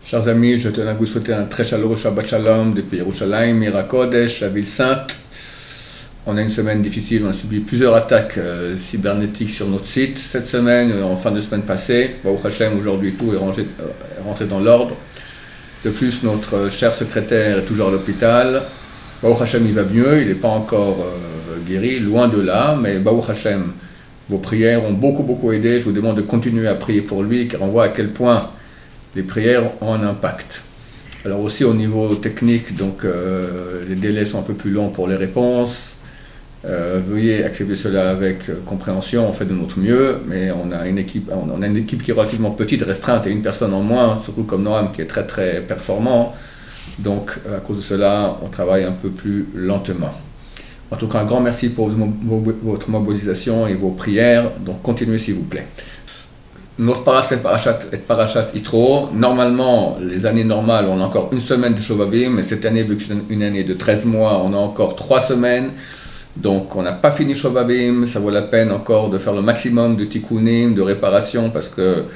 Chers amis, je tenais à vous souhaiter un très chaleureux Shabbat Shalom depuis Yerushalayim, Ira Kodesh, la ville sainte. On a une semaine difficile, on a subi plusieurs attaques cybernétiques sur notre site cette semaine, en fin de semaine passée. Baruch Hashem, aujourd'hui tout est rentré dans l'ordre. De plus, notre cher secrétaire est toujours à l'hôpital. Baruch Hashem, il va mieux, il n'est pas encore guéri, loin de là, mais Baruch Hashem, vos prières ont beaucoup aidé. Je vous demande de continuer à prier pour lui, car on voit à quel point les prières ont un impact. Alors aussi au niveau technique, donc les délais sont un peu plus longs pour les réponses. Veuillez accepter cela avec compréhension, on fait de notre mieux, mais on a une équipe qui est relativement petite, restreinte, et une personne en moins, surtout comme Noam qui est très performant. Donc à cause de cela, on travaille un peu plus lentement. En tout cas, un grand merci pour votre mobilisation et vos prières, donc continuez s'il vous plaît. Notre parashat est parashat Yitro. Normalement, les années normales, on a encore une semaine de Shovavim, mais cette année, vu que c'est une année de 13 mois, on a encore 3 semaines. Donc, on n'a pas fini Shovavim. Ça vaut la peine encore de faire le maximum de tikkunim, de réparation, parce que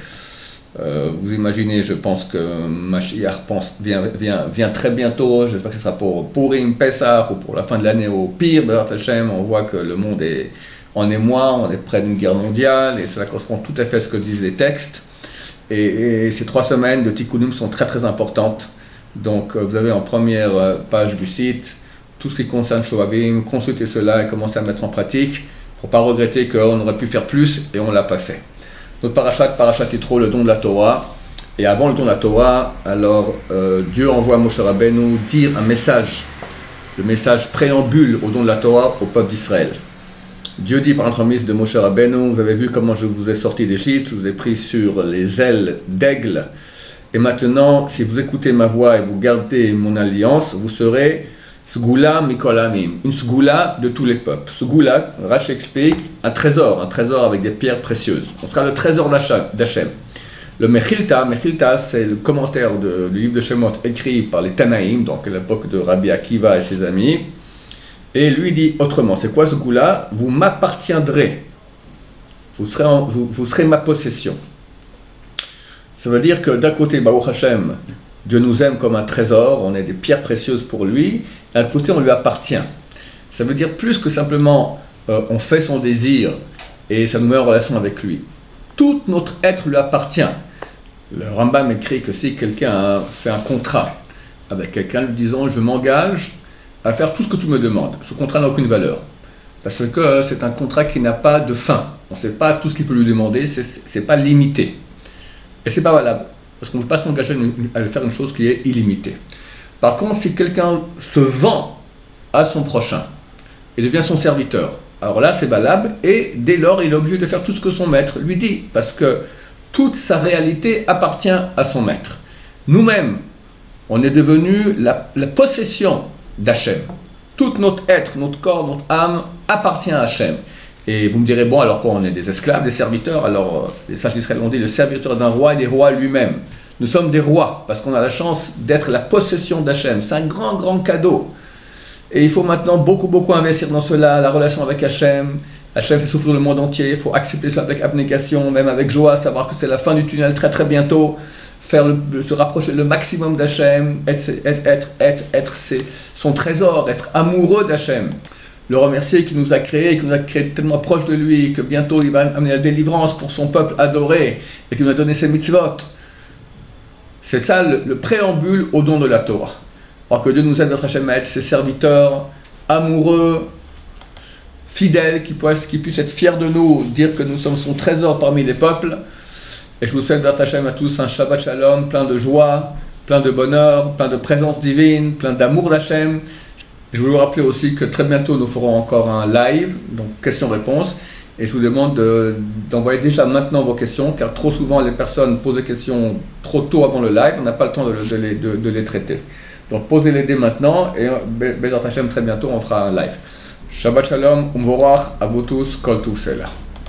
vous imaginez, je pense que Mashiach vient très bientôt. J'espère que ce sera pour Purim, Pesach ou pour la fin de l'année au pire. B'ezrat Hashem, on voit que le monde est en émoi, on est près d'une guerre mondiale, et cela correspond tout à fait à ce que disent les textes. Et ces 3 semaines de tikkunim sont très importantes. Donc, vous avez en première page du site tout ce qui concerne Shovavim, consultez cela et commencez à mettre en pratique. Il ne faut pas regretter qu'on aurait pu faire plus et on ne l'a pas fait. Notre parashat Yitro, le don de la Torah. Et avant le don de la Torah, alors Dieu envoie Moshe Rabbeinu dire un message, le message préambule au don de la Torah au peuple d'Israël. Dieu dit par l'entremise de Moshe Rabbeinu, vous avez vu comment je vous ai sorti d'Égypte, je vous ai pris sur les ailes d'aigle. Et maintenant, si vous écoutez ma voix et vous gardez mon alliance, vous serez Sgoula Mikol Amim, une Sgoula de tous les peuples. Sgoula, Rashi explique, un trésor avec des pierres précieuses. On sera le trésor d'Hachem. Le Mechilta, c'est le commentaire du livre de Shemot écrit par les Tanaïm, donc à l'époque de Rabbi Akiva et ses amis. Et lui dit autrement, c'est quoi ce goût-là? Vous m'appartiendrez, vous serez ma possession. Ça veut dire que d'un côté, Baruch Hashem, Dieu nous aime comme un trésor, on est des pierres précieuses pour lui, et d'un côté, on lui appartient. Ça veut dire plus que simplement, on fait son désir, et ça nous met en relation avec lui. Tout notre être lui appartient. Le Rambam écrit que si quelqu'un fait un contrat avec quelqu'un lui disant, je m'engage à faire tout ce que tu me demandes. Ce contrat n'a aucune valeur. Parce que c'est un contrat qui n'a pas de fin. On ne sait pas tout ce qu'il peut lui demander, c'est pas limité. Et c'est pas valable. Parce qu'on ne peut pas s'engager à faire une chose qui est illimitée. Par contre, si quelqu'un se vend à son prochain et devient son serviteur, alors là c'est valable et dès lors il est obligé de faire tout ce que son maître lui dit. Parce que toute sa réalité appartient à son maître. Nous-mêmes, on est devenu la possession d'Hachem. Tout notre être, notre corps, notre âme appartient à Hachem. Et vous me direz, bon, alors quoi, on est des esclaves, des serviteurs? Alors, les sages d'Israël ont dit, le serviteur d'un roi, il est roi lui-même. Nous sommes des rois, parce qu'on a la chance d'être la possession d'Hachem. C'est un grand cadeau. Et il faut maintenant beaucoup investir dans cela, la relation avec Hachem. Hachem fait souffrir le monde entier, il faut accepter ça avec abnégation, même avec joie, savoir que c'est la fin du tunnel très bientôt. Se rapprocher le maximum d'Hachem, être son trésor, être amoureux d'Hachem, le remercier qui nous a créé tellement proche de lui, que bientôt il va amener la délivrance pour son peuple adoré, et qu'il nous a donné ses mitzvot. C'est ça le préambule au don de la Torah. Alors que Dieu nous aide, notre Hachem, à être ses serviteurs, amoureux, fidèles, qui puissent être fiers de nous, dire que nous sommes son trésor parmi les peuples. Et je vous souhaite, B'ezrat Hashem, à tous un Shabbat Shalom, plein de joie, plein de bonheur, plein de présence divine, plein d'amour d'Hachem. Je voulais vous rappeler aussi que très bientôt nous ferons encore un live, donc questions-réponses. Et je vous demande d'envoyer déjà maintenant vos questions, car trop souvent les personnes posent des questions trop tôt avant le live, on n'a pas le temps de les traiter. Donc posez-les dès maintenant, et B'ezrat Hashem, très bientôt on fera un live. Shabbat Shalom, Umvorach, à vous tous, Kol Tuv Selah.